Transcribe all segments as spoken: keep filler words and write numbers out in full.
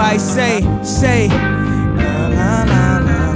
everybody say, say, la la la la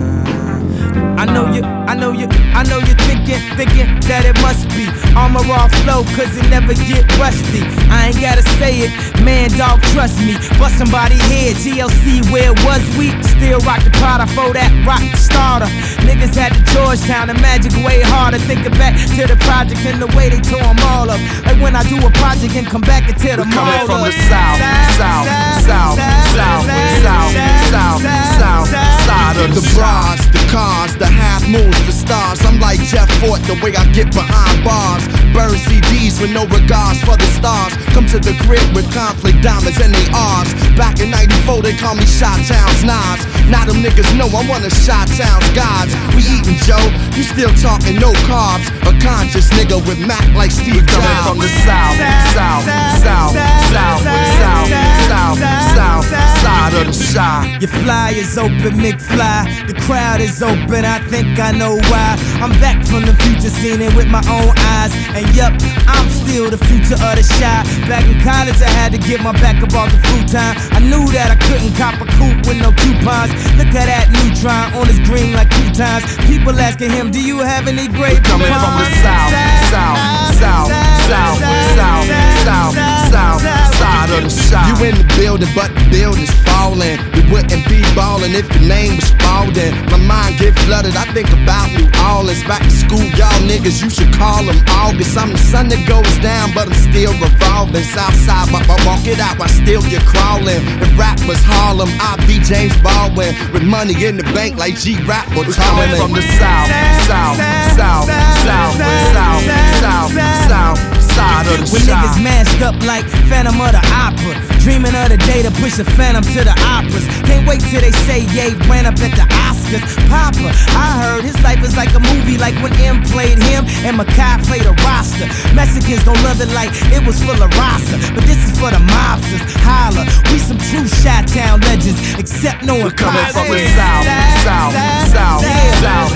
la. I know you, I know you, I know you're thinking, thinking that it must be Armor All flow, cause it never get rusty. I ain't gotta say it, man, dog, trust me. Bust somebody head, T L C, where was we? Still rock the Prada for that rock starter. Niggas had the Georgetown, the magic way harder. Thinking back to the projects and the way they tore them all up. Like when I do a project and come back and tear them all up. Coming from the south, south, south, south, south, south, south, side of the bras, the cars, the half moons, the stars. I'm like Jeff Fort, the way I get behind bars. Burn C Ds with no regards for the stars. Come to the crib with conflict diamonds and they R's. Back in ninety-four they call me Chi-Town's Nas. Now them niggas know I'm one of Chi-Town's gods. We eatin' Joe, you still talking no carbs. A conscious nigga with Mac like Steve Jobs. Coming from the south, south, south, south, south, south, south, side of the shy. Your fly is open, McFly. The crowd is open, I think I know why. I'm back from the future, seen it with my own eyes. And yup, I'm still the future of the shy. Back in college, I had to get my back up off the futon. I knew that I couldn't cop a coupe with no coupons. Look at that neutron on his green like croutons. People asking him, do you have any great coming from the south, south, south, south, south, south, south, side of the shy. You in the building, but the building's falling. We wouldn't be ballin' if your name was Spalding. My mind get flooded, I think about New Orleans. Back to school, y'all niggas, you should call them August. I'm the sun that goes down, but I'm still revolving. Southside, but I walk it out while still you're crawling. If rap was Harlem, I'd be James Baldwin. With money in the bank like G-Rap or coming from the south, south, south, south, south, south, south, side of the when side. Niggas masked up like Phantom of the Opera, dreaming of the day to push a Phantom to the operas. Can't wait till they say Ye ran up at the Oscars. Papa, I heard his life is like a movie, like when M played him and Makai played a roster. Mexicans gon' love it like it was full of rasa, but this is for the mobsters. Holla, we some true Chi-Town legends, except no one coming from the south, south, south, south, south,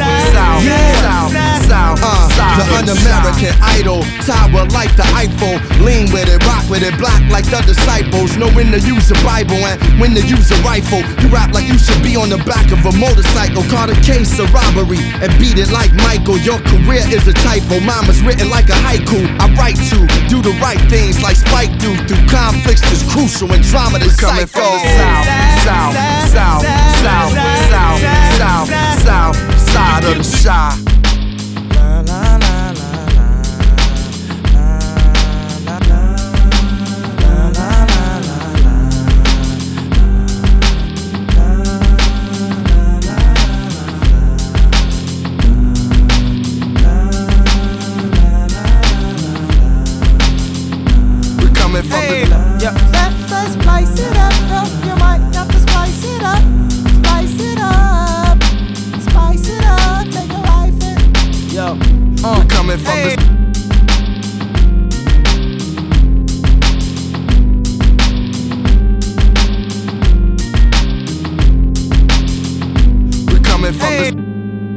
south, south, south. The un-American idol, tower like the Eiffel. Lean with it, rock with it, black like the disciples. Know when to use a Bible and when to use a rifle. You rap like you should be on the back of a motorcycle. Caught a case of robbery and beat it like Michael. Your career is a typo, mine was written like a haiku. I write to do the right things like Spike do. Through conflicts that's crucial and drama that's coming from the south, south, south, south, south, south, south, side of the shy. La la la la la la la la la la. We're coming from the yeah. Let's, let's spice it up, yo. You might have to spice it up. Spice it up. Spice it up. Take a life in. Yo, uh, we're coming from hey. the we're coming from hey. the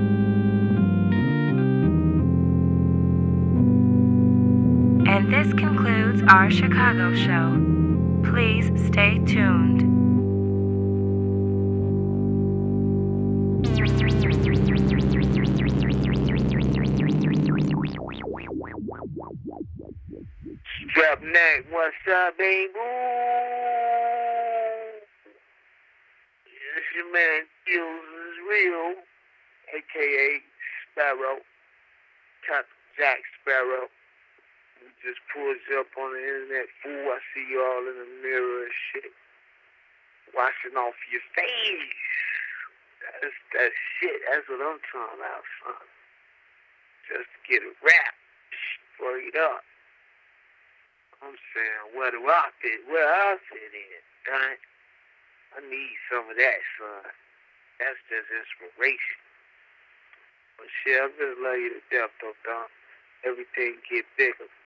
And this concludes our Chicago show. Please stay tuned. Strap neck, what's up, baby? This your man, Skills is Real, a k a. Sparrow, Captain Jack Sparrow. He just pulls up on the internet, fool. I see you all in the mirror and shit. Washing off your face. That's that shit. That's what I'm talking about, son. Just to get a rap. Straight up. I'm saying, where do I fit? Where I fit in, right? I need some of that, son. That's just inspiration. But shit, I really love you to death, though, Don. Everything get bigger.